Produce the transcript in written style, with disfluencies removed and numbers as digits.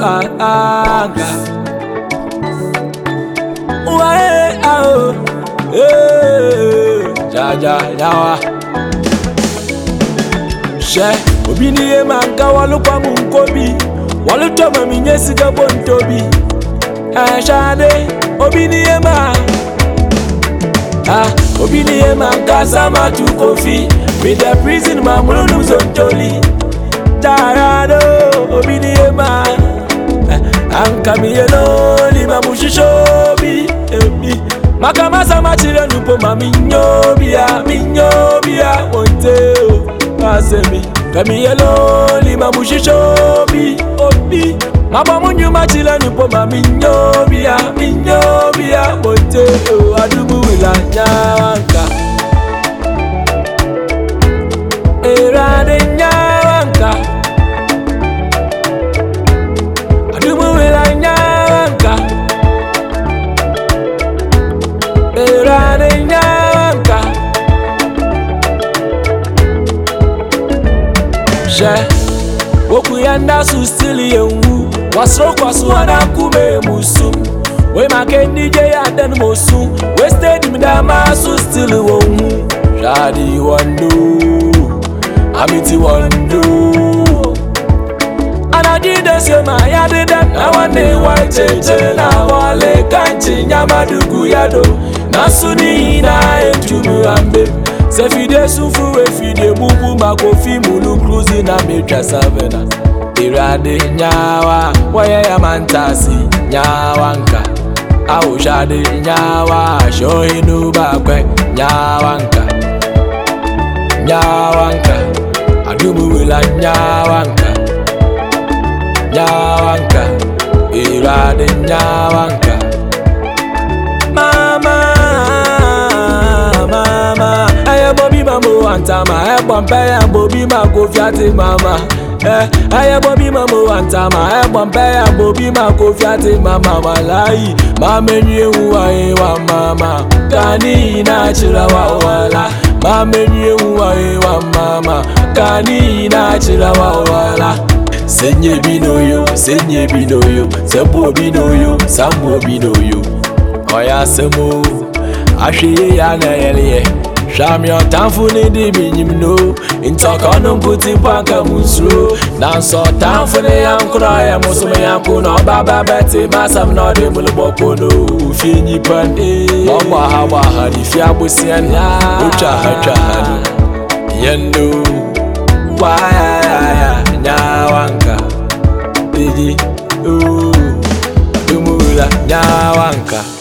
anga. Wae ao, jaja jawa. She obini ye manka walukwa munkobi, walutoma minyesi kabontobi. Shade obini ye ma, obini ye manka sama tu kofi. With the prison mamulu zontoli. Tarado obini ye ma, anka mi yeloli mamushishobi. Makama sama chile nupo maminyobia, minyobia onteo. Asemi kami yeloli mamushishobi obi. Mabamu nyuma chile nupo maminyobia, minyobia onteo. Adubu wila nyanka, erade nyanka. Adubu wila nyanka, erade nyanka. She woku yanda su stili yenwu, wasro kwasu wana kume musum. We maken DJ aden mosu, we steady midama su stili wonwu. Shadi wando, amiti wando. Anajide sema yadida, na wane wacheche na wale kanchi nyamadugu yado. Nasuni na entumu ambe. Se fide sufu we fide bubu makofi mulu cruising na meja savena. Irade nyawa, waya ya mantasi nyawanka. Au shade nyawa, shohinu bakwe nyawanka. Nyawanka, adumu wila nyawanka. Nyawanka, irade nyawanka. Mama, mama, aye bobi mamu antama, bompe ya bobi makofiati mama. Aye bobi mamu antama, bompe ya bobi makofiati mama walai. Mame nyewa wa mama, kani na chila wa wala. Mame nyewa wa mama, kani na chila wa wala. Senye binoyo, sebo binoyo, sambo binoyo. Oya semo, ashiye ya na yeliye. Shami otanfu ni di binyimno, intaka numputi panka musro. Nanso tanfu ni yankuna ya musume yankuna. Baba beti masam no de mulubokono. Ufinyi pande, waha di fiabu siyan. Ucha hachani, yendo. Waya nyawanka, digi, dumula nyawanka.